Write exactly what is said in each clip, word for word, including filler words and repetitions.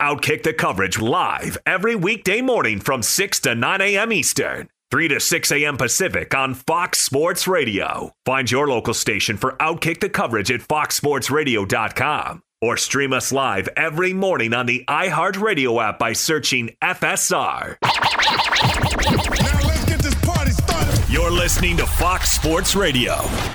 Outkick the Coverage live every weekday morning from six to nine a.m. Eastern, three to six a.m. Pacific on Fox Sports Radio. Find your local station for Outkick the Coverage at fox sports radio dot com or stream us live every morning on the iHeartRadio app by searching F S R. Now let's get this party started. You're listening to Fox Sports Radio.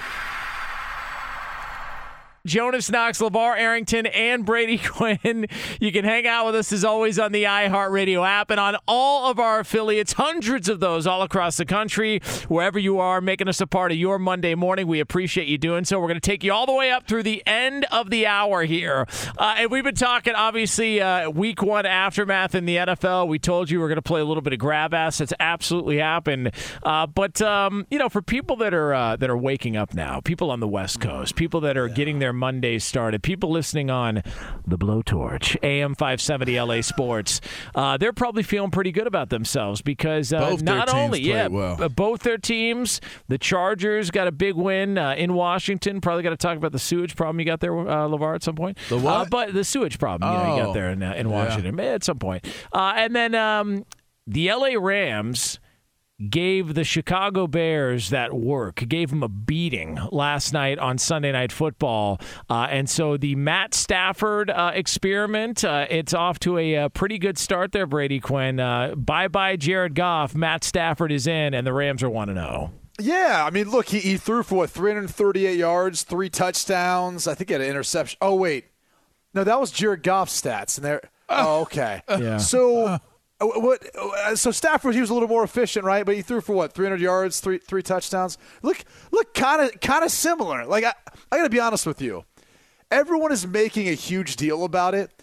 Jonas Knox, LeVar Arrington, and Brady Quinn. You can hang out with us as always on the iHeartRadio app and on all of our affiliates, hundreds of those all across the country. Wherever you are, making us a part of your Monday morning, we appreciate you doing so. We're going to take you all the way up through the end of the hour here. Uh, and we've been talking, obviously, uh, week one aftermath in the N F L. We told you we're going to play a little bit of grab ass. That's absolutely happened. Uh, but, um, you know, for people that are uh, that are waking up now, people on the West Coast, people that are getting their Mondays started, people listening on the Blowtorch, A M five seventy L A Sports, uh, they're probably feeling pretty good about themselves because uh, both not their only, teams yeah, well. b- both their teams, the Chargers got a big win uh, in Washington. Probably got to talk about the sewage problem you got there, uh, LeVar, at some point. The what? Uh, but the sewage problem you, know, you got Oh. there in, uh, in Washington yeah. at some point. Uh, and then um, the L A Rams gave the Chicago Bears that work, gave them a beating last night on Sunday Night Football. Uh, and so the Matt Stafford uh, experiment, uh, it's off to a, a pretty good start there, Brady Quinn. Uh, bye-bye Jared Goff. Matt Stafford is in, and the Rams are one and oh. Yeah, I mean, look, he, he threw for, what, three hundred thirty-eight yards, three touchdowns. I think he had an interception. Oh, wait. No, that was Jared Goff's stats. And they're, oh, okay. Yeah. So... What? So Stafford, he was a little more efficient, right? But he threw for what, three hundred yards, three three touchdowns. Look, look, kind of, kind of similar. Like I, I got to be honest with you. Everyone is making a huge deal about it.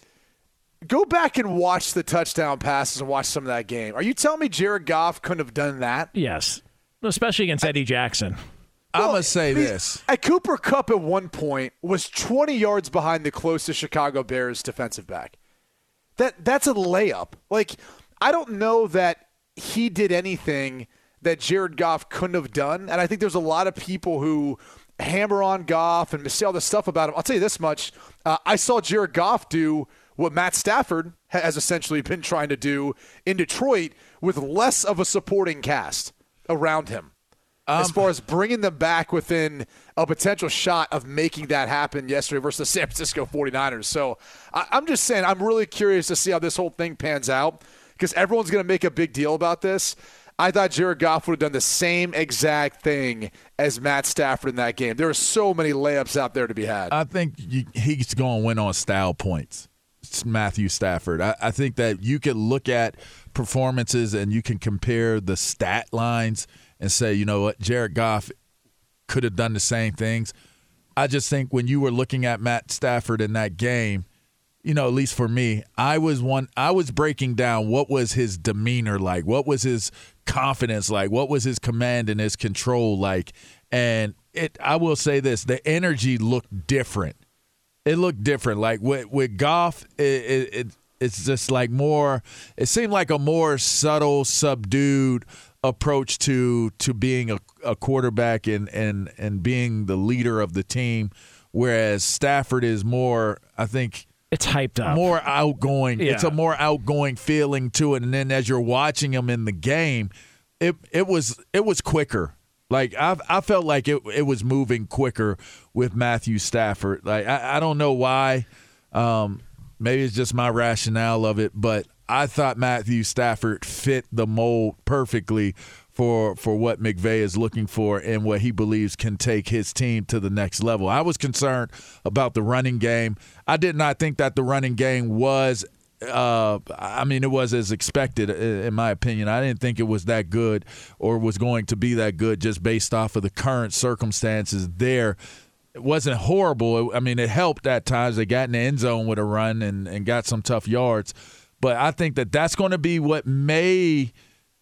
Go back and watch the touchdown passes and watch some of that game. Are you telling me Jared Goff couldn't have done that? Yes, especially against Eddie Jackson. I'm Well, going to say I mean, this. At Cooper Kupp at one point was twenty yards behind the closest Chicago Bears defensive back. That that's a layup. Like, I don't know that he did anything that Jared Goff couldn't have done. And I think there's a lot of people who hammer on Goff and say all this stuff about him. I'll tell you this much. Uh, I saw Jared Goff do what Matt Stafford has essentially been trying to do in Detroit with less of a supporting cast around him. Um, as far as bringing them back within a potential shot of making that happen yesterday versus the San Francisco forty-niners. So I, I'm just saying I'm really curious to see how this whole thing pans out because everyone's going to make a big deal about this. I thought Jared Goff would have done the same exact thing as Matt Stafford in that game. There are so many layups out there to be had. I think you, he's going to win on style points. It's Matthew Stafford. I, I think that you can look at performances and you can compare the stat lines and say, you know what, Jared Goff could have done the same things. I just think when you were looking at Matt Stafford in that game, you know, at least for me, I was one. I was breaking down what was his demeanor like, what was his confidence like, what was his command and his control like, and it. I will say this: the energy looked different. It looked different. Like with with Goff, it, it, it it's just like more. It seemed like a more subtle, subdued approach to to being a, a quarterback and, and and being the leader of the team, whereas Stafford is more, I think, it's hyped up, more outgoing. Yeah. It's a more outgoing feeling to it. And then as you're watching him in the game, it it was it was quicker. Like I I felt like it it was moving quicker with Matthew Stafford. Like I, I don't know why. Um, maybe it's just my rationale of it, but I thought Matthew Stafford fit the mold perfectly for for what McVay is looking for and what he believes can take his team to the next level. I was concerned about the running game. I did not think that the running game was uh, I mean, it was as expected, in my opinion. I didn't think it was that good or was going to be that good just based off of the current circumstances there. It wasn't horrible. I mean, it helped at times. They got in the end zone with a run and, and got some tough yards. But I think that that's going to be what may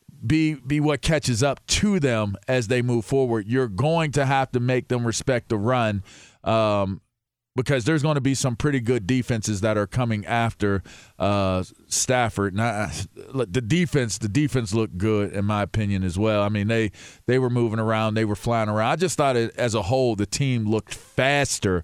be be what catches up to them as they move forward. You're going to have to make them respect the run um, because there's going to be some pretty good defenses that are coming after uh, Stafford. And I, look, the defense, the defense looked good in my opinion as well. I mean, they they were moving around, they were flying around. I just thought it, as a whole, the team looked faster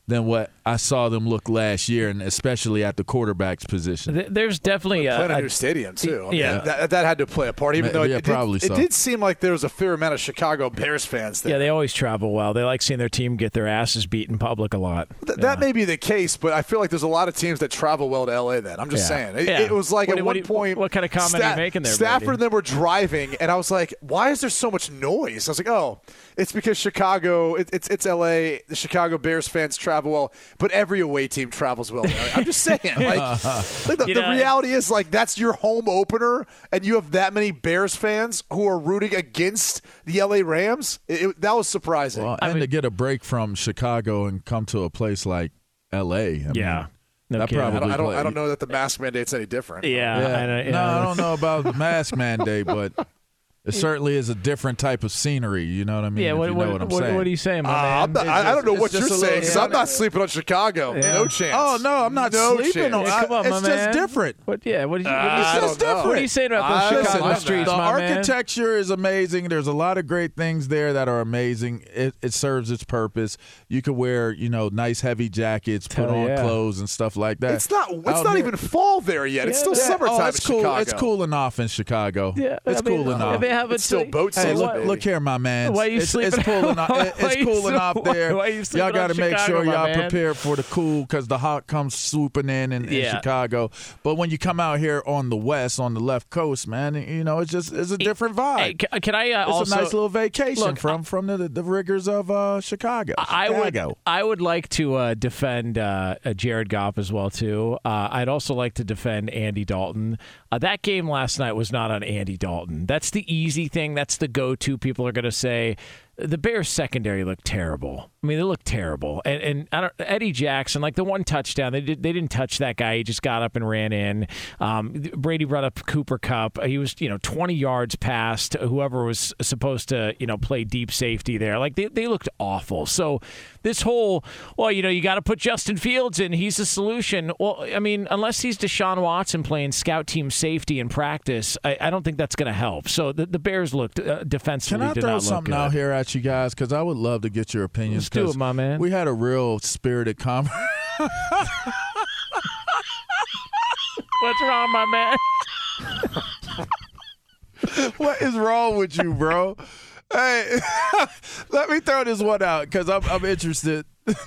than what I saw them look last year, and especially at the quarterback's position. There's definitely a, playing a a new stadium too. I mean, yeah. that, that had to play a part. Even though it, yeah, it, probably did, so. it did seem like there was a fair amount of Chicago Bears fans there. Yeah, they always travel well. They like seeing their team get their asses beat in public a lot. Th- yeah. That may be the case, but I feel like there's a lot of teams that travel well to L A. Then I'm just Yeah. saying it, Yeah. it was like What at do- one what do you- point. what kind of comment are you making there, Stafford Brady? and them were driving, and I was like, "Why is there so much noise?" I was like, "Oh, it's because Chicago. It, it's it's L A. The Chicago Bears fans travel well, but every away team travels well." I'm just saying, like, like the, You the know, reality is like that's your home opener, and you have that many Bears fans who are rooting against the L A Rams. It, it, that was surprising. Well, I and mean- to get a break from Chicago and come to a place like L A. I Yeah. mean, No that kidding. I probably don't, I don't. play- I don't know that the mask mandate's any different. Yeah. Yeah. I know, yeah. No, I don't know about the mask mandate, but it certainly is a different type of scenery. You know what I mean? Yeah, if what, you know what, what I'm what, saying. what are you saying, my Uh, man? I'm not, It's I, I just- don't know it's what just you're a saying little- 'cause yeah. I'm not sleeping on Chicago. Yeah. No chance. Oh no, I'm not No sleeping on. chance. Yeah, come on, it's my just man. different. What, yeah, what, did you, Uh, what, are you I saying- don't know. what are you saying about I those don't Chicago know. streets, the my man? architecture is amazing. There's a lot of great things there that are amazing. It, it serves its purpose. You could wear, you know, nice heavy jackets, put Hell on yeah. clothes and stuff like that. It's not. It's Out not here- even fall there yet. It's still Yeah, summertime Oh, it's in cool. Chicago. It's cooling off in Chicago. Yeah, it's I mean, cooling off. They have It's a still boat Hey, season, look, baby. look here, my man. Why you it's, sleeping it's cooling on- off. why it- It's you cooling sleep- off there. why you sleeping Y'all got to on make Chicago, sure my y'all man? prepare for the cool because the hot comes swooping in in, in Yeah. Chicago. But when you come out here on the west, on the left coast, man, you know it's just it's a different vibe. Hey, ca- can I uh, it's also a nice little vacation look, from from the, the rigors of uh, Chicago. I would Chicago. I would like to uh, defend uh, uh, Jared Goff as well too. Uh, I'd also like to defend Andy Dalton. Uh, that game last night was not on Andy Dalton. That's the easy thing. That's the go-to. People are going to say the Bears secondary looked terrible. I mean, they looked terrible. And, and I don't, Eddie Jackson, like the one touchdown, they did, they didn't touch that guy. He just got up and ran in. Um, Brady brought up Cooper Kupp. He was, you know, twenty yards past whoever was supposed to, you know, play deep safety there. Like they, they looked awful. So this whole, well, you know, you got to put Justin Fields in. He's the solution. Well, I mean, unless he's Deshaun Watson playing scout team safety in practice, I, I don't think that's going to help. So the, the Bears looked uh, defensively Can I did throw not look something good. out here at you guys? Because I would love to get your opinions. Let's do it, 'cause my man. We had a real spirited conversation. What's wrong, my man? What is wrong with you, bro? Hey, let me throw this one out because I'm, I'm interested.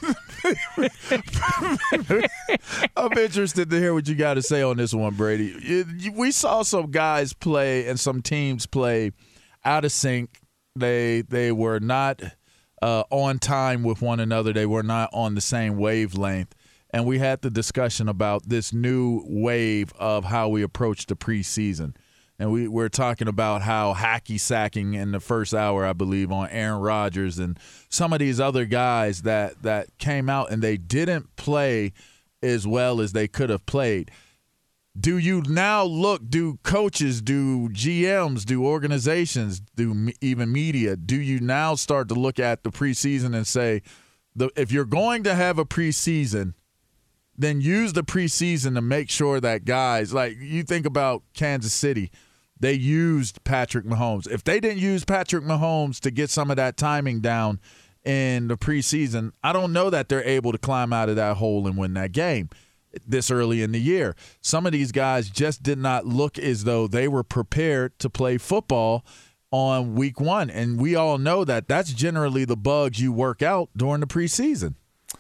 I'm interested to hear what you got to say on this one, Brady. You- you- we saw some guys play and some teams play out of sync. They they were not uh, on time with one another. They were not on the same wavelength. And we had the discussion about this new wave of how we approach the preseason. And we, we're talking about how hacky sacking in the first hour, I believe, on Aaron Rodgers and some of these other guys that, that came out and they didn't play as well as they could have played. Do you now look, do coaches, do G Ms, do organizations, do me, even media, do you now start to look at the preseason and say, the, if you're going to have a preseason, then use the preseason to make sure that guys, like you think about Kansas City, they used Patrick Mahomes. If they didn't use Patrick Mahomes to get some of that timing down in the preseason, I don't know that they're able to climb out of that hole and win that game this early in the year. Some of these guys just did not look as though they were prepared to play football on week one. And we all know that that's generally the bugs you work out during the preseason.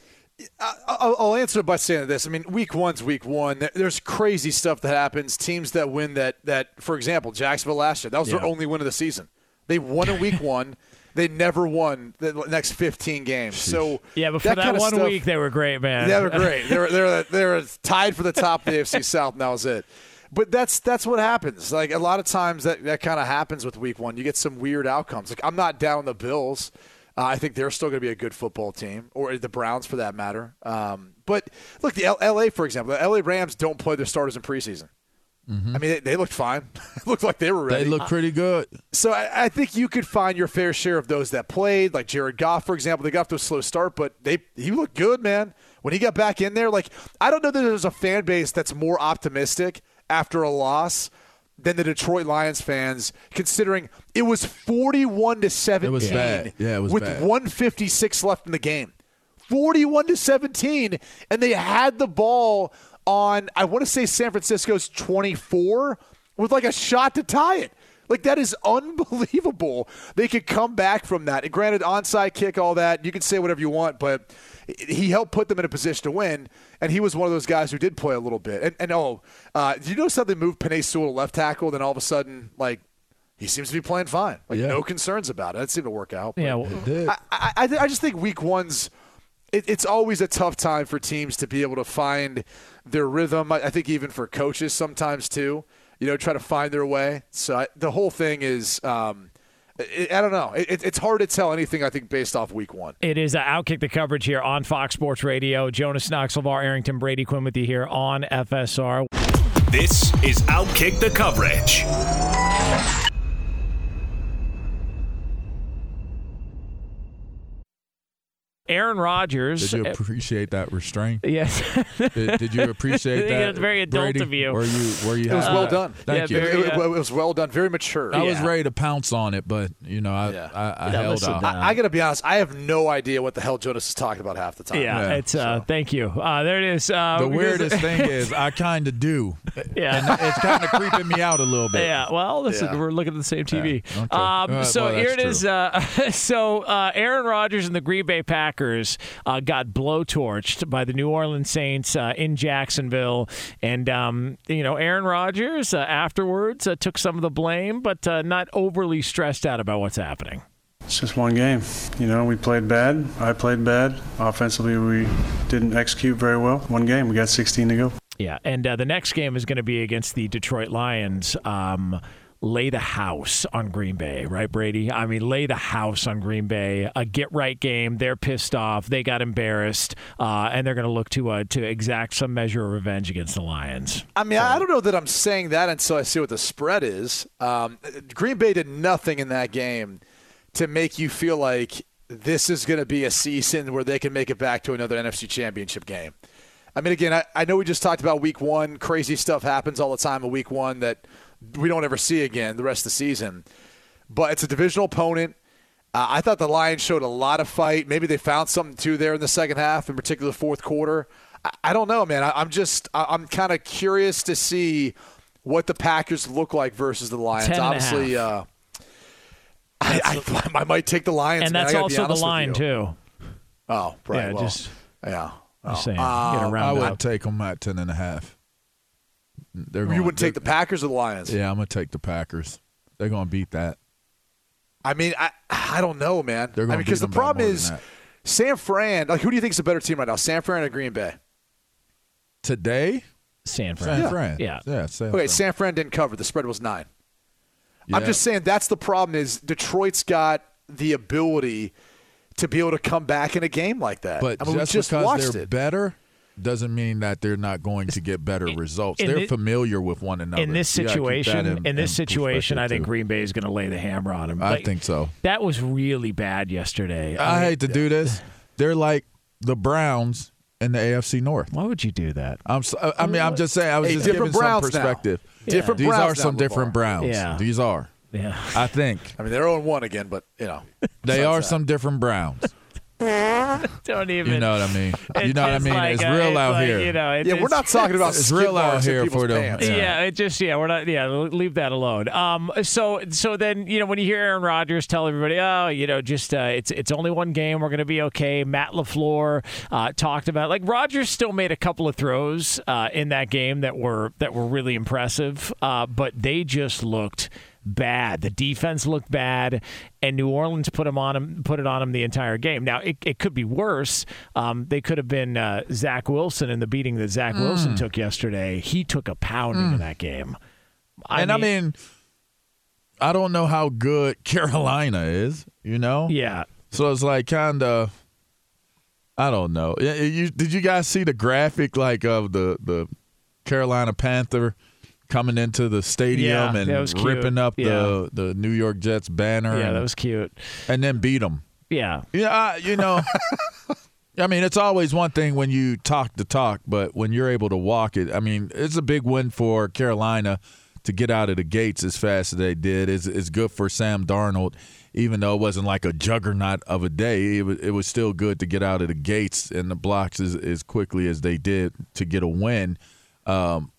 I'll, I'll answer it by saying this. I mean, week one's week one. There- There's crazy stuff that happens. Teams that win that, that for example, Jacksonville last year, that was Yeah. their only win of the season. They won in week one. They never won the next fifteen games. So Yeah, but for that, kind of one stuff, week, they were great, man. they were great. They were they were they were tied for the top of the A F C South, and that was it. But that's that's what happens. Like a lot of times, that that kind of happens with week one. You get some weird outcomes. Like I'm not down on the Bills. Uh, I think they're still going to be a good football team, or the Browns for that matter. Um, but look, the L- L.A. for example, the L A Rams don't play their starters in preseason. Mm-hmm. I mean, they, they looked fine. It looked like they were ready. They look pretty good. So I, I think you could find your fair share of those that played, like Jared Goff, for example. They got off to a slow start, but they he looked good, man. When he got back in there, like I don't know that there's a fan base that's more optimistic after a loss than the Detroit Lions fans, considering it was forty-one to seventeen. It was bad. Yeah, it was with bad. one fifty-six left in the game. forty-one to seventeen, and they had the ball on, I want to say San Francisco's twenty-four with like a shot to tie it. Like, that is unbelievable. They could come back from that. And granted, onside kick, all that, you can say whatever you want, but he helped put them in a position to win, and he was one of those guys who did play a little bit. And, and oh, uh, did you notice how they moved Penei Sewell to left tackle, then all of a sudden, like, he seems to be playing fine. Like, yeah. No concerns about it. That seemed to work out. Yeah, well, it did. I, I, I, I just think week one's it, – it's always a tough time for teams to be able to find their rhythm. I, I think even for coaches sometimes too. You know, try to find their way. So I, the whole thing is, um, it, I don't know. It, it's hard to tell anything, I think, based off week one. It is uh, Outkick the coverage here on Fox Sports Radio. Jonas Knox, LeVar Arrington, Brady Quinn with you here on F S R. This is Outkick the coverage. Aaron Rodgers. Did you appreciate that restraint? Yes. did, did you appreciate that? It's very adult Brady? of you. Were you? Were you? It was uh, well done. Thank yeah, you. very, it, it, it was well done. Very mature. I was yeah. ready to pounce on it, but you know, I Yeah. I, I Yeah, held listen, off. uh, I, I got to be honest. I have no idea what the hell Jonas is talking about half the time. Yeah, Yeah, it's uh, thank you. Uh, there it is. Uh, the because- weirdest thing is I kind of do. Yeah. And it's kind of creeping me out a little bit. Yeah, well, listen, Yeah. we're looking at the same T V. Yeah, okay. Um, Uh, so well, here it that's is. Uh, so uh, Aaron Rodgers and the Green Bay Packers uh, got blowtorched by the New Orleans Saints uh, in Jacksonville, and um, you know, Aaron Rodgers uh, afterwards uh, took some of the blame, but uh, not overly stressed out about what's happening. It's just one game. You know, we played bad. I played bad. Offensively, we didn't execute very well. One game. We got sixteen to go. Yeah, and uh, the next game is going to be against the Detroit Lions. Um, lay the house on Green Bay, right, Brady? I mean, lay the house on Green Bay. A get-right game. They're pissed off. They got embarrassed, uh, and they're going to look to uh, to exact some measure of revenge against the Lions. I mean, I don't know that I'm saying that until I see what the spread is. Um, Green Bay did nothing in that game to make you feel like this is going to be a season where they can make it back to another N F C Championship game. I mean, again, I, I know we just talked about week one. Crazy stuff happens all the time in week one that we don't ever see again the rest of the season. But it's a divisional opponent. Uh, I thought the Lions showed a lot of fight. Maybe they found something, too, there in the second half, in particular the fourth quarter. I, I don't know, man. I, I'm just – I'm kind of curious to see what the Packers look like versus the Lions. Ten and Obviously, a uh, I, I, I might take the Lions, And man. that's I gotta be also the honest with line, you. too. Oh, right. Yeah, well, just, yeah. just Oh. saying. Uh, Get around I would that. take them at ten and a half. They're You gonna, wouldn't take the Packers or the Lions? Yeah, I'm gonna take the Packers. They're gonna beat that. I mean, I I don't know, man. They're I gonna mean, because beat the them by problem more is than that. San Fran. Like, who do you think is a better team right now, San Fran or Green Bay? Today, San Fran. San Fran. Yeah. yeah. San Okay, Fran. San Fran didn't cover. The spread was nine. I'm Yeah. just saying that's the problem. Is Detroit's got the ability to be able to come back in a game like that? But I mean, just, we just because watched they're it. better doesn't mean that they're not going to get better results. in They're thi- familiar with one another. In this You gotta keep that situation, in, in- this in situation, I perspective, think too. Green Bay is going to lay the hammer on him. I Like, think so. that was really bad yesterday. I, mean, hate to do this. They're like the Browns in the A F C North. Why would you do that? I'm. So, I mean, I'm just saying. I was Hey, just different giving Browns some now. perspective. Different These Browns are now, some different LeVar. Browns. Yeah. These are. Yeah. I think I mean, they're oh and one again, but you know they besides are that. some different Browns. Don't even. You know what I mean? You It's know what I just mean? like, it's uh, real it's out like, here. You know, it- Yeah, we're it's- not talking about it's skid real out marks in here people's for them. pants. Yeah. Yeah, it just yeah, we're not yeah, leave that alone. Um, so so then you know when you hear Aaron Rodgers tell everybody, oh, you know, just uh, it's it's only one game, we're gonna be okay. Matt LaFleur uh, talked about like Rodgers still made a couple of throws uh, in that game that were that were really impressive, uh, but they just looked bad. The defense looked bad, and New Orleans put him on him, put it on him the entire game. Now it, it could be worse. Um, they could have been uh, Zach Wilson in the beating that Zach Mm. Wilson took yesterday. He took a pounding in that game. and I mean, I don't know how good Carolina is. You know? yeah. So it's like kind of. I don't know. Y- You, did you guys see the graphic like of the the Carolina Panther coming into the stadium Yeah, that was and cute. ripping up Yeah. the the New York Jets banner? Yeah, and, that was cute. and then beat them. Yeah. Yeah, I- you know. I mean, it's always one thing when you talk the talk, but when you're able to walk it, I mean, it's a big win for Carolina to get out of the gates as fast as they did. It's, it's good for Sam Darnold. even though it wasn't like a juggernaut of a day, it was, it was still good to get out of the gates and the blocks as, as quickly as they did to get a win. Um,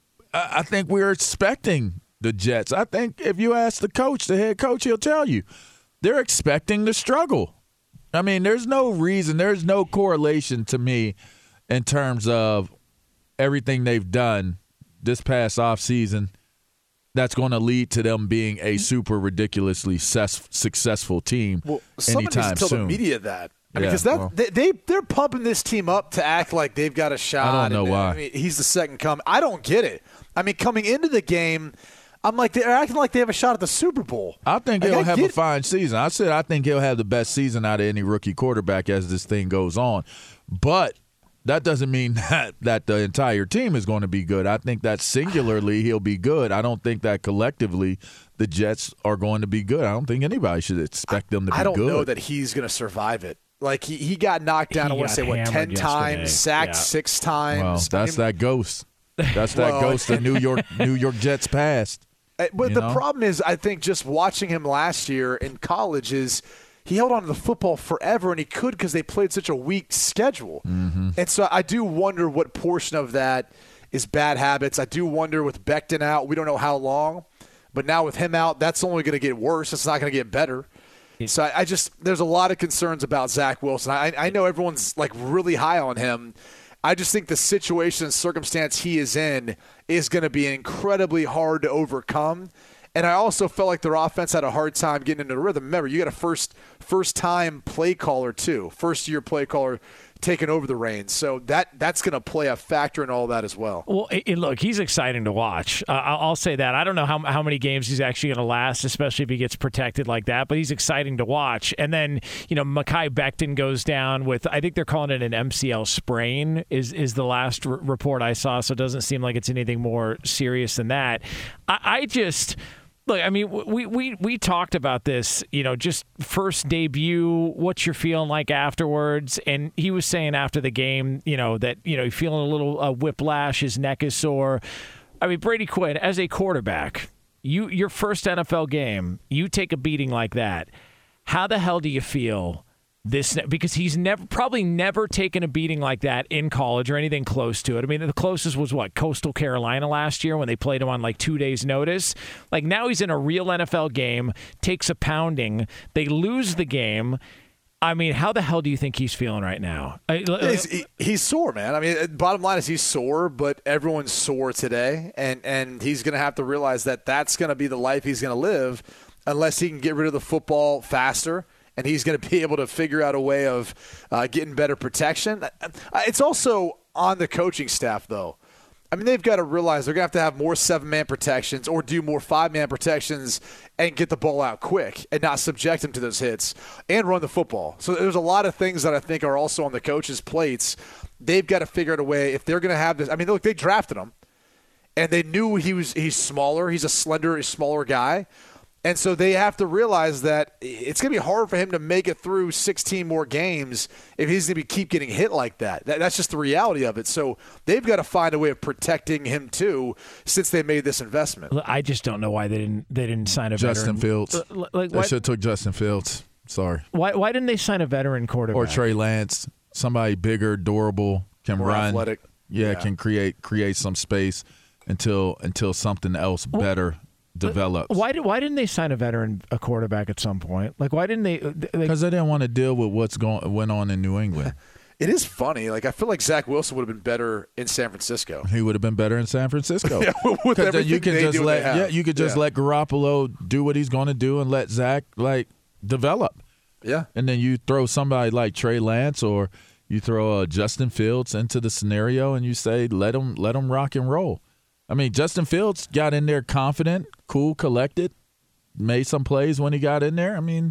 I, I think we're expecting the Jets. I think if you ask the coach, the head coach, he'll tell you they're expecting the struggle. I mean, there's no reason, there's no correlation to me in terms of everything they've done this past offseason that's going to lead to them being a super ridiculously ses- successful team well, someone anytime needs to tell soon. the media that. I mean, Yeah, because that well. they, they they're pumping this team up to act like they've got a shot. I don't know and, why. I mean, he's the second coming. I don't get it. I mean, coming into the game, I'm like they're acting like they have a shot at the Super Bowl. I think Like, he'll I have a get- fine season. I said I think he'll have the best season out of any rookie quarterback as this thing goes on. But that doesn't mean that, that the entire team is going to be good. I think that singularly he'll be good. I don't think that collectively the Jets are going to be good. I don't think anybody should expect them to be I don't good. know that he's going to survive it. Like he, he got knocked down. He I want got to say what hammered ten yesterday. times, sacked Yeah. six times. Well, that's I mean, that ghost. That's that Well, ghost of New York New York Jets past. Uh, But You the know? problem is, I think just watching him last year in college is he held on to the football forever, and he could because they played such a weak schedule. Mm-hmm. And so I do wonder what portion of that is bad habits. I do wonder with Becton out, we don't know how long, but now with him out, that's only going to get worse. It's not going to get better. So I, I just there's a lot of concerns about Zach Wilson. I, I know everyone's like really high on him. I just think the situation and circumstance he is in is going to be incredibly hard to overcome. And I also felt like their offense had a hard time getting into the rhythm. Remember, you got a first first time play caller too, first year play caller taking over the reins. So that that's going to play a factor in all that as well. Well, it, it- look, he's exciting to watch. Uh, I'll, I'll say that. I don't know how how many games he's actually going to last, especially if he gets protected like that. But he's exciting to watch. And then you know, Mekhi Becton goes down with, I think they're calling it an M C L sprain. Is is the last r- report I saw? So it doesn't seem like it's anything more serious than that. I, I just. Look, I mean, we, we we talked about this, you know, just first debut, what you're feeling like afterwards. And he was saying after the game, you know, that, you know, he's feeling a little uh, whiplash, his neck is sore. I mean, Brady Quinn, as a quarterback, you your first N F L game, you take a beating like that. How the hell do you feel this? Because he's never probably never taken a beating like that in college or anything close to it. I mean, the closest was what, Coastal Carolina last year when they played him on like two days' notice. Like now he's in a real N F L game, takes a pounding, they lose the game. I mean, how the hell do you think he's feeling right now? He's, he, he's sore, man. I mean, bottom line is he's sore, but everyone's sore today, and, and he's going to have to realize that that's going to be the life he's going to live unless he can get rid of the football faster, and he's going to be able to figure out a way of uh, getting better protection. It's also on the coaching staff, though. I mean, they've got to realize they're going to have to have more seven-man protections or do more five-man protections and get the ball out quick and not subject them to those hits and run the football. So there's a lot of things that I think are also on the coaches' plates. They've got to figure out a way if they're going to have this. I mean, look, they drafted him, and they knew he was he's smaller. He's a slender, smaller guy. And so they have to realize that it's going to be hard for him to make it through sixteen more games if he's going to be keep getting hit like that. that. That's just the reality of it. So they've got to find a way of protecting him too, since they made this investment. I just don't know why they didn't they didn't sign a Justin veteran. Fields. Uh, Like, They why, should have took Justin Fields. Sorry. why why didn't they sign a veteran quarterback? Or Trey Lance, somebody bigger, durable, can More run, athletic. Yeah, Yeah. can create create some space until until something else better develops. Why did why didn't they sign a veteran a quarterback at some point? Like why didn't they? they Because they didn't want to deal with what's going went on in New England. It is funny. Like I feel like Zach Wilson would have been better in San Francisco. He would have been better in San Francisco. Yeah, with 'Cause then you everything can they just do, let they have. yeah, you could just Yeah. let Garoppolo do what he's going to do and let Zach like develop. Yeah. And then you throw somebody like Trey Lance or you throw uh, Justin Fields into the scenario and you say let him let him rock and roll. I mean, Justin Fields got in there confident, cool, collected, made some plays when he got in there. I mean,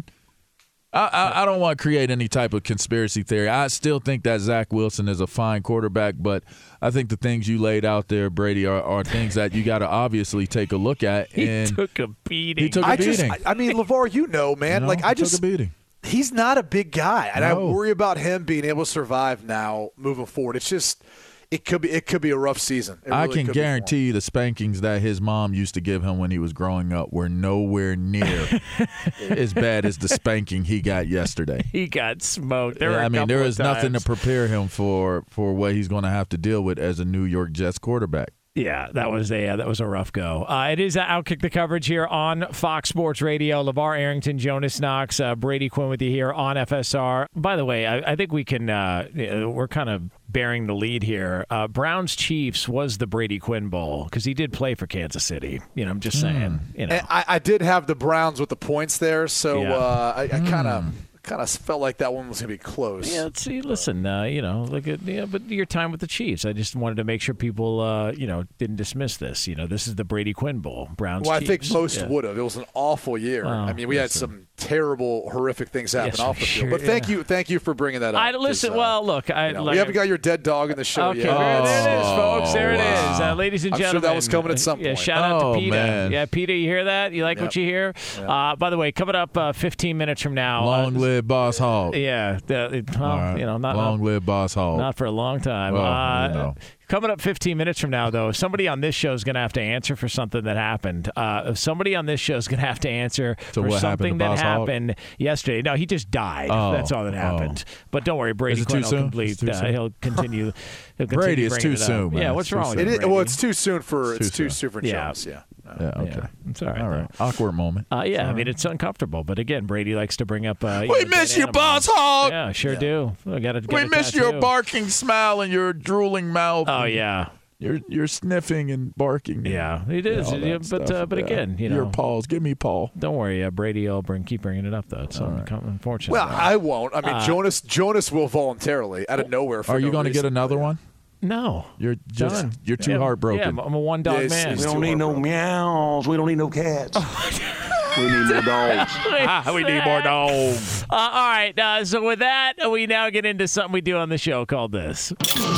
I, I, I don't want to create any type of conspiracy theory. I still think that Zach Wilson is a fine quarterback, but I think the things you laid out there, Brady, are, are things that you got to obviously take a look at. he And took a beating. He took a I just, beating. I, I mean, LeVar, you know, man. you know, like I he took just, a beating. he's not a big guy, and I No. worry about him being able to survive now moving forward. It's just, it could be it could be a rough season. It I really can could be for him. guarantee you the spankings that his mom used to give him when he was growing up were nowhere near as bad as the spanking he got yesterday. He got smoked. There were Yeah, a I mean, couple there of is nothing to times. prepare him for for what he's going to have to deal with as a New York Jets quarterback. Yeah, that was a uh, that was a rough go. Uh, it is uh, Outkick the Coverage here on Fox Sports Radio. LeVar Arrington, Jonas Knox, uh, Brady Quinn with you here on F S R. By the way, I, I think we can. Uh, we're kind of bearing the lead here. Uh, Browns Chiefs was the Brady Quinn Bowl because he did play for Kansas City. You know, I'm just saying. You know, And I, I did have the Browns with the points there, so Yeah. uh, I, I kind of kind of felt like that one was going to be close. Yeah, see, listen, uh, you know, look at, yeah, but your time with the Chiefs. I just wanted to make sure people, uh, you know, didn't dismiss this. You know, this is the Brady Quinn Bowl, Browns. Well, I Chiefs. think most Yeah. would have. It was an awful year. Well, I mean, we had some terrible, horrific things happen Yes, off the sure, field. But thank yeah. you, thank you for bringing that up. I listen. 'cause, uh, well, look, I you know, like, we haven't got your dead dog in the show Okay, yet. there, there it is, Oh, folks. There it is, wow. uh, ladies and I'm sure gentlemen. that was coming at some Yeah, point. shout out Oh, to PETA. man. Yeah, PETA, you hear that? You like Yep. what you hear? Uh, by the way, coming up uh, fifteen minutes from now. Long uh, live Boss Hogg. Yeah, the, it, well, All right. you know, not Long live Boss Hogg. Not for a long time. Well, uh, you know. Coming up fifteen minutes from now, though, somebody on this show is going to have to answer for something that happened. Uh, somebody on this show is going to have to answer So for what happened something to that Boss Hogg? happened yesterday. No, he just died. Oh, That's all that happened. But don't worry, Brady Is it Quinn too will soon? complete. It's too Uh, soon? he'll continue. He'll continue Brady, it's bringing too it up. soon, man. Yeah, what's It's too wrong with soon. you, It is, Brady? well, it's too soon for It's it's too too soon. soon for Yeah. Jones. Yeah. Yeah, okay. Yeah, it's all right. All though. right. Awkward moment. Uh, yeah, I mean it's uncomfortable, but again, Brady likes to bring up. Uh, you We know, miss dead you, animals. Boss Hogg. Yeah, sure do. I got We miss your barking smile and your drooling mouth. Oh and yeah, You're you're sniffing and barking. and- yeah, it is. all that Yeah, but stuff. uh, but Yeah. again, you know, your paws. Give me paw. don't worry, uh, Brady will bring keep bringing it up though. It's un- unfortunate. Well, I won't. I mean, Uh, Jonas Jonas will voluntarily out of nowhere. For Are you no going to get reason. another one? no, You're just Done. you're too Yeah, heartbroken. Yeah, I'm I'm a one dog Yeah, he's- man. he's We too don't need no heartbroken. meows. We don't need no cats. we need more dogs. Ah, we need more dogs. Uh, all right, uh, so with that, we now get into something we do on the show called this.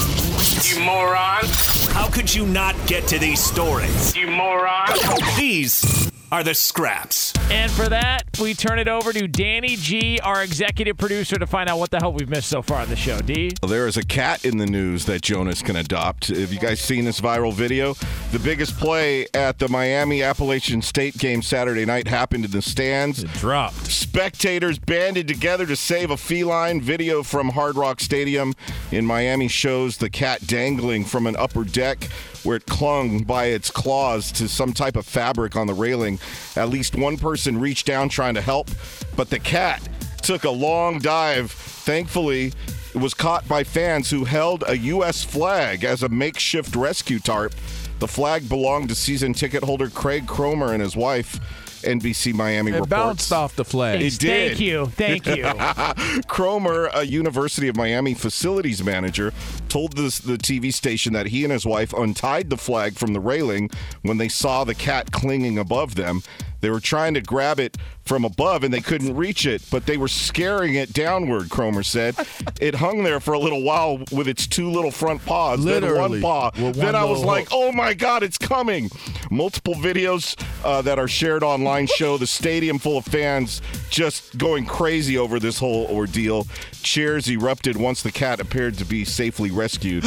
You moron. How could you not get to these stories? You moron. These are the scraps. And for that, we turn it over to Danny G, our executive producer, to find out what the hell we've missed so far on the show. D? There is a cat in the news that Jonas can adopt. Have you guys seen this viral video? The biggest play at the Miami Appalachian State game Saturday night happened in the stands. It dropped. Spectators banded together to save a feline. Video from Hard Rock Stadium in Miami shows the cat dangling from an upper deck where it clung by its claws to some type of fabric on the railing. At least one person reached down trying to help, but the cat took a long dive. Thankfully, it was caught by fans who held a U S flag as a makeshift rescue tarp. The flag belonged to season ticket holder Craig Cromer and his wife. N B C Miami It reports. bounced off the flag. It did. Thank you. Thank you. Cromer, a University of Miami facilities manager, told this, the T V station that he and his wife untied the flag from the railing when they saw the cat clinging above them. They were trying to grab it from above and they couldn't reach it, but they were scaring it downward, Cromer said. It hung there for a little while with its two little front paws, Literally, then one paw. with Then one I was little like, oh my God, it's coming. Multiple videos uh, that are shared online show the stadium full of fans just going crazy over this whole ordeal. Cheers erupted once the cat appeared to be safely rescued.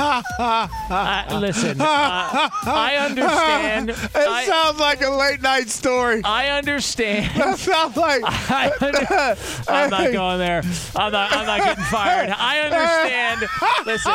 Uh, listen, uh, I understand. It I, sounds like a late night story. I understand. That sounds like. I under- I'm not going there. I'm not. I'm not getting fired. I understand. Listen.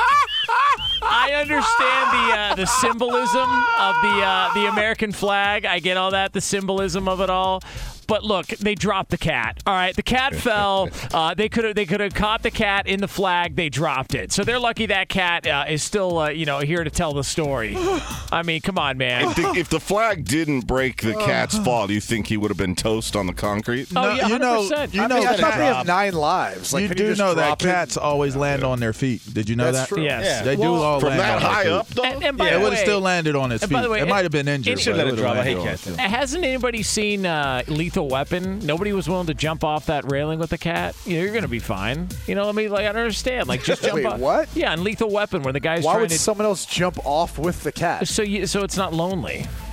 I understand the uh, the symbolism of the uh, the American flag. I get all that, the symbolism of it all. But look, they dropped the cat. All right, the cat fell. Uh, they could have they could have caught the cat in the flag. They dropped it, so they're lucky that cat uh, is still uh, you know here to tell the story. I mean, come on, man. If the, if the flag didn't break the cat's fall, do you think he would have been toast on the concrete? Oh No, yeah, you one know- hundred percent. you I know mean, I that thought they have drop. nine lives. Like, you can do just know that drop it? cats always land on their feet. Did you know That's that? true. Yes. They do Well, all From land that on their high feet. up, though? And, and by Yeah, the it would have way, still landed on its and feet. by the way, it might have been injured. it- but Should let it would've drop. I landed hate on cats. its feet. Hasn't anybody seen uh, Lethal Weapon? Nobody was willing to jump off that railing with the cat. You know, you're going to be fine. You know, I mean, like I don't understand. Like just jump Wait, off. what? Yeah, in Lethal Weapon, where the guy's Why trying would to. someone else jump off with the cat? So you, so it's not lonely.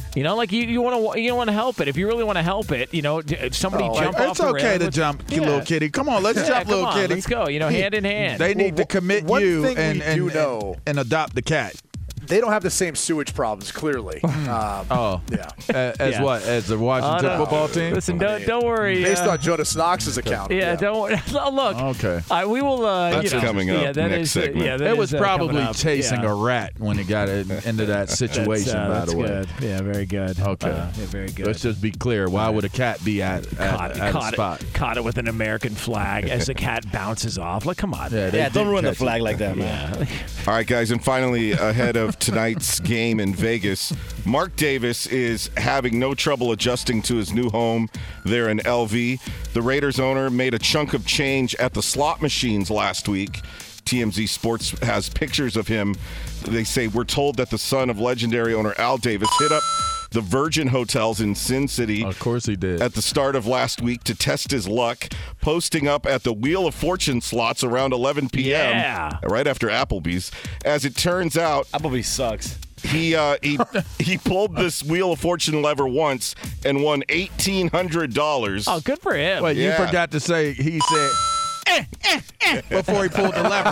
You know, like you, you want to you want to help it. If you really want to help it, you know, if somebody Oh, jump like, off it's the okay rail to with- jump, yeah. little kitty. Come on, let's Yeah, jump, come little on, kitty. let's go. You know, hand in hand. They need Well, to commit one you thing and, we and, do and, know- and adopt the cat. They don't have the same sewage problems, clearly. Um, Oh, yeah. A- as Yeah. what? As the Oh, Washington no. football team? Listen, don't, don't worry. Based uh, on Jonas Knox's account. Yeah, don't worry. Look, Okay. uh, we will. Uh, That's you know, coming up yeah, that next is, uh, segment. Yeah, that It was is, uh, coming probably up. chasing yeah. a rat when it got in, into that situation, That's, uh, by that's the way. good. Yeah, very good. Okay. Uh, yeah, very good. Let's just be clear. Why would a cat be at, at, caught, at caught a spot? it, caught it with an American flag as the cat bounces off. Like, come on. Yeah, they Yeah, don't did ruin the catch it. flag like that, man. Yeah. All right, guys, and finally, ahead of tonight's game in Vegas, Mark Davis is having no trouble adjusting to his new home there in L V. The Raiders owner made a chunk of change at the slot machines last week. T M Z Sports has pictures of him. They say, we're told that the son of legendary owner Al Davis hit up the Virgin Hotels in Sin City Of course he did. at the start of last week to test his luck, posting up at the Wheel of Fortune slots around eleven p.m. Yeah. right after Applebee's. As it turns out, Applebee's sucks. he uh, he he pulled this Wheel of Fortune lever once and won eighteen hundred dollars. Oh, good for him. Wait, you Yeah. forgot to say he said eh, eh, eh, before he pulled the lever.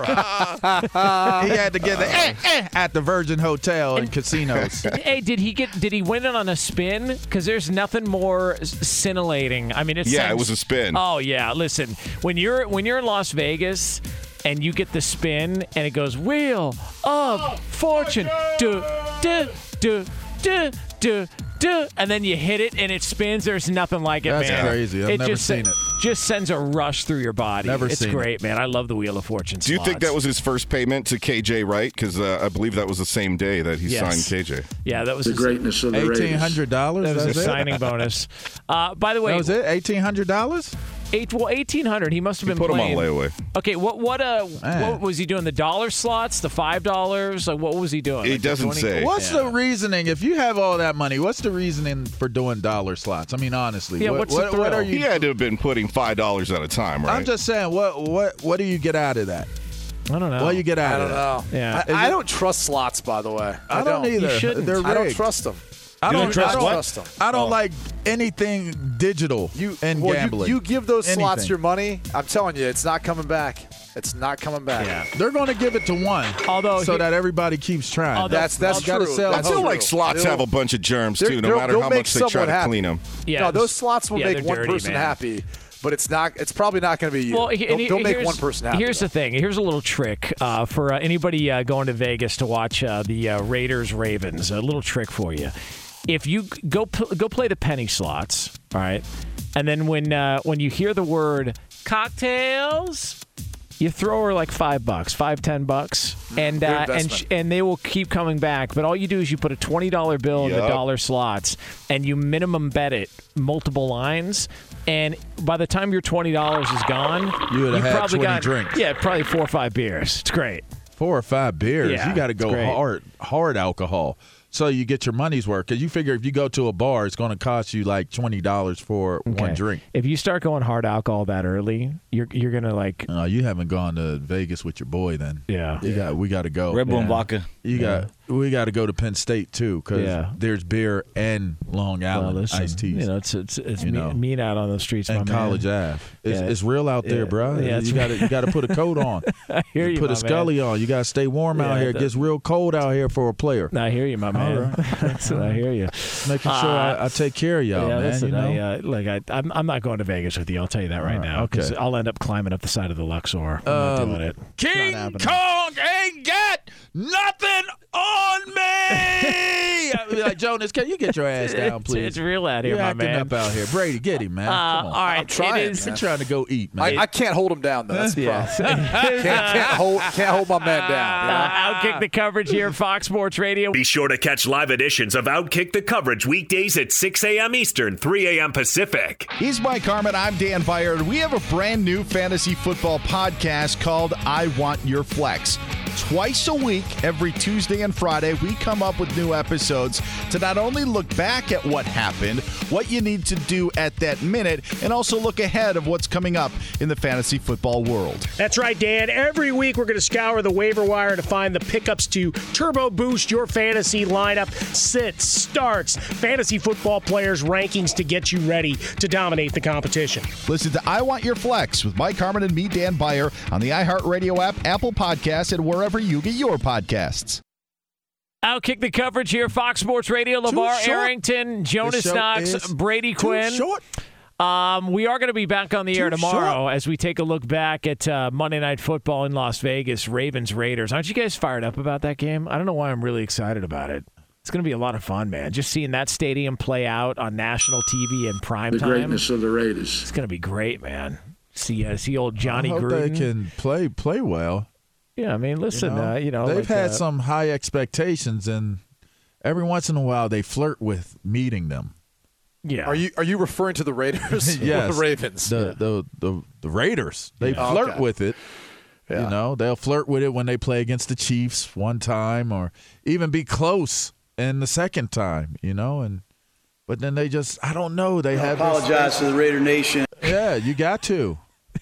He had to get the eh, eh, at the Virgin Hotel and casinos. Hey, did he get? Did he win it on a spin? Because there's nothing more s- scintillating. I mean, it Yeah, it sends- was a spin. Oh yeah, listen, when you're when you're in Las Vegas and you get the spin and it goes Wheel of Fortune, do do do do do do, and then you hit it and it spins. There's nothing like it, That's man. crazy. I've never just, seen it. Just sends a rush through your body. Never it's seen great, man. I love the Wheel of Fortune. Do you think that was his first payment to K J Wright? Because uh, I believe that was the same day that he Yes. signed K J. Yeah, that was The his- greatness of the Eighteen Raiders. hundred dollars. That was That's a it. signing bonus. Uh, by the way, That was it. Eighteen hundred dollars. Eight, well, eighteen hundred. He must have been Put him on playing. layaway. Okay, what what uh Man. what was he doing? The dollar slots, the five dollars? Like what was he doing? He Like the doesn't twenty say. What's the reasoning? If you have all that money, what's the reasoning for doing dollar slots? I mean, honestly, Yeah, what, what's the what, what thrill? are He you? had to have been putting five dollars at a time, right? I'm just saying, what what what do you get out of that? I don't know. What do you get out I of don't that? know. Yeah. I, I don't trust slots, by the way. I, don't, either. You shouldn't. They're I don't rigged. trust them. I don't, don't trust I don't what? trust them. I don't Oh. like anything digital You and well, gambling. You, you give those slots Anything. your money. I'm telling you, it's not coming back. It's not coming back. Yeah. They're going to give it to one, Although so he- that everybody keeps trying. Although- That's that's You gotta true. sell I That's feel true. like slots They'll- have a bunch of germs they're- too, no they'll- matter they'll how make much they try someone to happy. clean them. Yeah, no, those slots will yeah, make they're one dirty, person man. happy, but it's not. It's probably not going to be you. Well, he- they'll, and he- they'll make here's- one person happy. Here's though. the thing. Here's a little trick uh, for uh, anybody uh, going to Vegas to watch uh, the uh, Raiders Ravens. A little trick for you. If you g- go pl- go play the penny slots, all right, and then when uh, when you hear the word cocktails, you throw her like five bucks, five ten bucks, and Good uh, and investment. sh- and they will keep coming back. But all you do is you put a twenty dollar bill in the Yup. dollar slots, and you minimum bet it multiple lines. And by the time your twenty dollars is gone, You would've had probably twenty got drinks. yeah, probably four or five beers. It's great. Four or five beers. Yeah, you got to it's go great. hard, hard alcohol, so you get your money's worth. Because you figure if you go to a bar, it's going to cost you like twenty dollars for one Okay. drink. If you start going hard alcohol that early, you're you're gonna like Uh, you haven't gone to Vegas with your boy, then. yeah. You got. We got to go. Red Bull and Yeah. vodka. You got. We got to go to Penn State too, because Yeah. there's beer and Long Well, Island listen, iced teas. you know, it's it's it's You mean, know. mean out on the streets, and my College man. Ave. It's, Yeah. it's real out there, Yeah. bro. Yeah, it's you got to you got to put a coat on. I hear you, Put my a scully man. on. You got to stay warm out Yeah, here. It that- gets real cold out here for a player. I hear you, my man. Listen, I hear you. Making sure Uh, I, I take care of y'all, yeah, man. listen, you know? I, uh, like I, I'm, I'm not going to Vegas with you. I'll tell you that right All right, now. 'cause okay. I'll end up climbing up the side of the Luxor. I'm not Uh, doing it. King Not happening. Kong ain't got nothing on me. I'd be like, Jonas, can you get your ass down, It's, please? it's real out here, You're my acting man. up out here. Brady, get him, man. Uh, Come on. all right, I'm trying, it is. man. I'm trying to go eat, man. I, I can't hold him down though. That's the problem. Yes. Can't, can't hold can't hold my man down. you know? Uh, Outkick the coverage here, Fox Sports Radio. Be sure to catch live editions of Outkick the Coverage weekdays at six a.m. Eastern, three a.m. Pacific. He's Mike Harmon. I'm Dan Byer. We have a brand new fantasy football podcast called I Want Your Flex. Twice a week, every Tuesday and Friday, we come up with new episodes to not only look back at what happened, what you need to do at that minute, and also look ahead of what's coming up in the fantasy football world. That's right, Dan. Every week we're going to scour the waiver wire to find the pickups to turbo boost your fantasy lineup, sits, starts, fantasy football players' rankings to get you ready to dominate the competition. Listen to I Want Your Flex with Mike Harmon and me, Dan Beyer, on the iHeartRadio app, Apple Podcasts, and wherever you get your podcasts. Outkick the coverage here, Fox Sports Radio. LeVar Arrington, Jonas Knox, Brady Quinn. Short. Um, we are going to be back on the Too air tomorrow short. as we take a look back at uh, Monday Night Football in Las Vegas, Ravens Raiders. Aren't you guys fired up about that game? I don't know why I'm really excited about it. It's going to be a lot of fun, man. Just seeing that stadium play out on national T V in prime The time. greatness of the Raiders. It's going to be great, man. See, uh, see old Johnny I hope Gruden. they can play play well. Yeah, I mean, listen, You know, uh, you know they've like, had uh, some high expectations, and every once in a while they flirt with meeting them. Yeah. Are you are you referring to the Raiders Yes. or the Ravens? The the the, the Raiders. They Yeah. flirt Okay. with it. Yeah. You know, they'll flirt with it when they play against the Chiefs one time, or even be close in the second time. You know, and but then they just I don't know. They have this- Apologize to the Raider Nation. Yeah, you got to.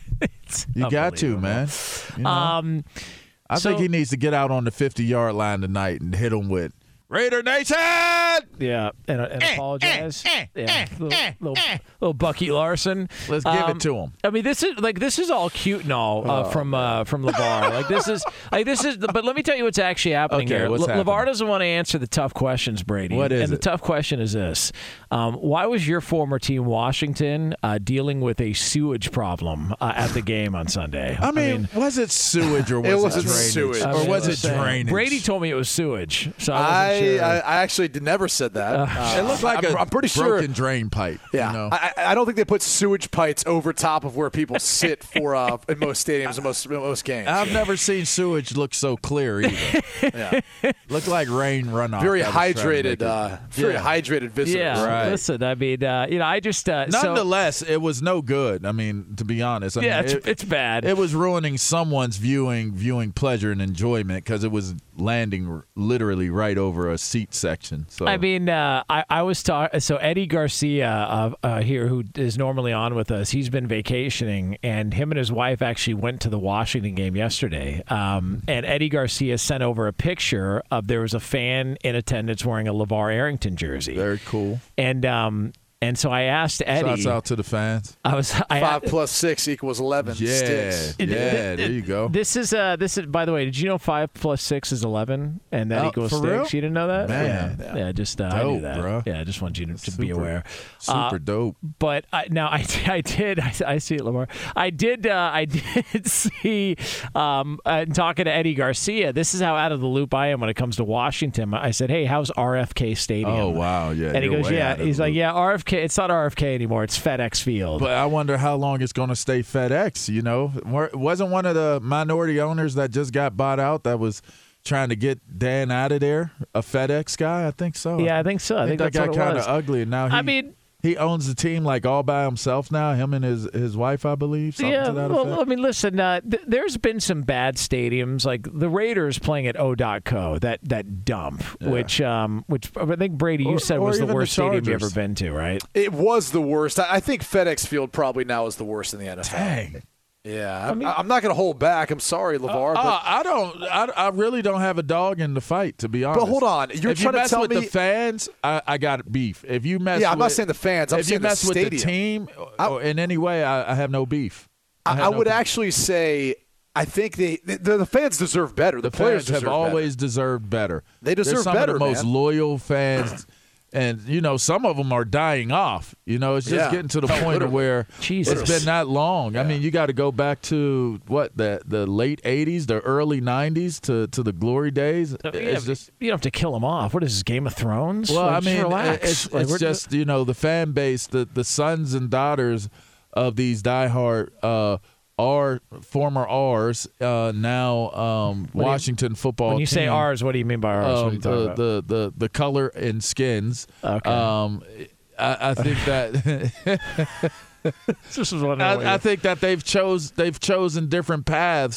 You got to, unbelievable. man. You know? Um, I so- think he needs to get out on the fifty-yard line tonight and hit him with Raider Nation. Yeah, and, and apologize. yeah, little, little, little Bucky Larson. Let's give Um, it to him. I mean, this is like this is all cute and all uh, from uh, from LeVar. Like this is like this is. But let me tell you what's actually happening Okay, here. what's Le- happening? LeVar doesn't want to answer the tough questions, Brady. What is and it? the tough question is this: um, why was your former team Washington uh, dealing with a sewage problem uh, at the game on Sunday? I mean, was it sewage or was It it, wasn't drainage? sewage. I Or mean, was I'm it saying- drainage? Brady told me it was sewage, so I I, wasn't sure. I I actually did never said that. Uh, It looked like I'm, a I'm pretty sure. broken drain pipe. Yeah, You know? I, I I don't think they put sewage pipes over top of where people sit for uh, in most stadiums and most most games. I've never seen sewage look so clear either. yeah. Looked like rain runoff. Very That was trying to hydrated, make it- uh, very Yeah. hydrated visitors. yeah, Right. listen. I mean, uh, you know, I just uh, so, Nonetheless, it was no good. I mean, to be honest. I yeah, mean, it's, it, it's bad. it was ruining someone's viewing viewing pleasure and enjoyment because it was landing r- literally right over a seat section. So I mean, uh, I, I was talking. So Eddie Garcia uh, uh, here, who is normally on with us, he's been vacationing, and him and his wife actually went to the Washington game yesterday. Um, and Eddie Garcia sent over a picture of there was a fan in attendance wearing a LeVar Arrington jersey, very cool. and um, and so I asked Eddie. Shouts out to the fans. I was I, Five plus six equals eleven. Yeah, Sticks. yeah. There you go. This is uh this is by the way, did you know five plus six is eleven and that Oh, equals for six? real? You didn't know that? Man. yeah, yeah. Just uh, I knew Dope, that. bro. Yeah, I just wanted you to, to be Super- aware. Super Uh, dope. But I, now I, I did I, I see it, Lamar. I did uh, I did see um uh, talking to Eddie Garcia. This is how out of the loop I am when it comes to Washington. I said, hey, how's R F K Stadium? Oh wow, yeah. And he you're goes, way yeah. out of He's the like, loop. yeah, R F K. It's not R F K anymore. It's FedEx Field. But I wonder how long it's going to stay FedEx. You know, Were- wasn't one of the minority owners that just got bought out that was trying to get Dan out of there a FedEx guy? I think so. yeah, I think so. I, I think, think, that that's got what it kind was. of ugly. And now he, I mean. he owns the team like all by himself now. Him and his his wife, I believe. Something Yeah, to that well, effect. I mean, listen. Uh, th- there's been some bad stadiums, like the Raiders playing at O dot co, that that dump, Yeah. which um, which I think Brady, you Or- said or was the even the worst stadium you Chargers. ever been to, right? It was the worst. I I think FedEx Field probably now is the worst in the N F L. Dang. Yeah, I'm, I'm not going to hold back. I'm sorry, LeVar. Uh, but I don't. I, I really don't have a dog in the fight, to be honest. hold on. You're if trying you to mess tell with me- the fans, I, I got beef. If you mess, Yeah, I'm with, not saying the fans. I'm if saying you the mess with the stadium. team or, or in any way, I, I have no beef. I, have I no would beef. actually say I think they the, the fans deserve better. The, The players fans have deserve always deserved better. They deserve They're some better, of the most man. loyal fans. And, you know, some of them are dying off. You know, it's just Yeah. getting to the Oh, point of literally. where Jesus. it's been that long. I mean, you got to go back to, what, the the late eighties, the early nineties to, to the glory days. Yeah, It's just you don't have to kill them off. What is this, Game of Thrones? Well, Like, I just mean, relax. it's, Like, it's we're- just, you know, the fan base, the, the sons and daughters of these diehard uh, are former R's, uh, now um, do you- Washington football when you say team. ours, what do you mean by ours? what are Um, you talking the, about? the, the, the color and skins. Okay. Um, I, I think that This is what I, I, I think that they've chose they've chosen different paths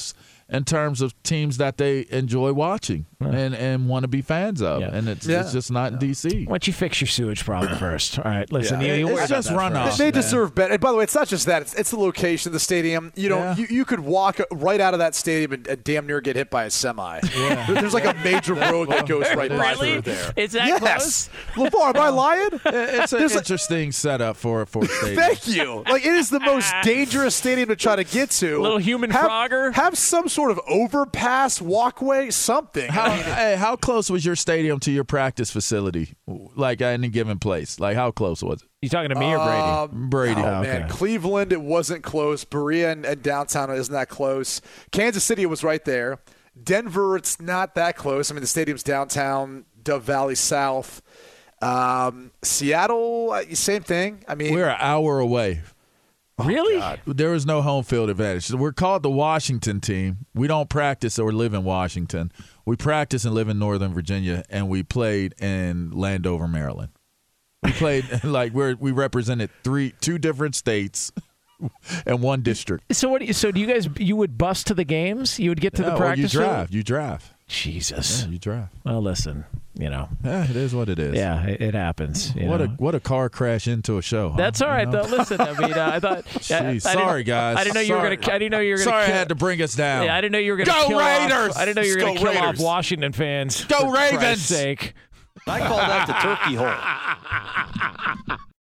in terms of teams that they enjoy watching yeah. and, and want to be fans of. Yeah. And it's, yeah. it's just not in D C. Why don't you fix your sewage problem first? All right, listen. Yeah. You, you it's just runoff. They, they deserve better. And by the way, it's not just that. It's, it's the location, the stadium. You know, yeah. you, you could walk right out of that stadium and, and damn near get hit by a semi. Yeah. There's like a major road that goes right by really? through there. Is that yes. close? LeVar, am I lying? It's an There's interesting a, setup for, for a stadium. Thank you. Like, it is the most dangerous stadium to try to get to. A little human have, Frogger. Have some sort of overpass, walkway, something. How, I mean, hey, how close was your stadium to your practice facility? Like at any given place? Like how close was it? You talking to me or Brady? Uh, Brady. Oh, oh, man. okay. Cleveland, it wasn't close. Berea and, and downtown isn't that close. Kansas City was right there. Denver, it's not that close. I mean, the stadium's downtown, Dove Valley South. Um, Seattle, same thing. I mean, we're an hour away. Really? Oh, there is no home field advantage. We're called the Washington team. We don't practice or live in Washington. We practice and live in Northern Virginia, and we played in Landover, Maryland. We played like we're we represented three two different states and one district. So what? Do you, so do you guys? You would bus to the games? You would get to yeah, the practice? You drive. Field? You drive. Jesus. Yeah, you drive. Well, listen. You know. Yeah, it is what it is. Yeah, it, it happens. You what know? a what a car crash into a show. Huh? That's all right you know? though. Listen, I mean, uh, I thought. Jeez, I, I sorry guys. I didn't know you sorry. were gonna. I didn't know you were gonna. Sorry, kill, I had to bring us down. Yeah, I didn't know you were gonna. Go kill Raiders! Off, I didn't know you were Let's gonna go kill Raiders. off Washington fans. Go for Ravens! Christ's sake. I call that the turkey hole.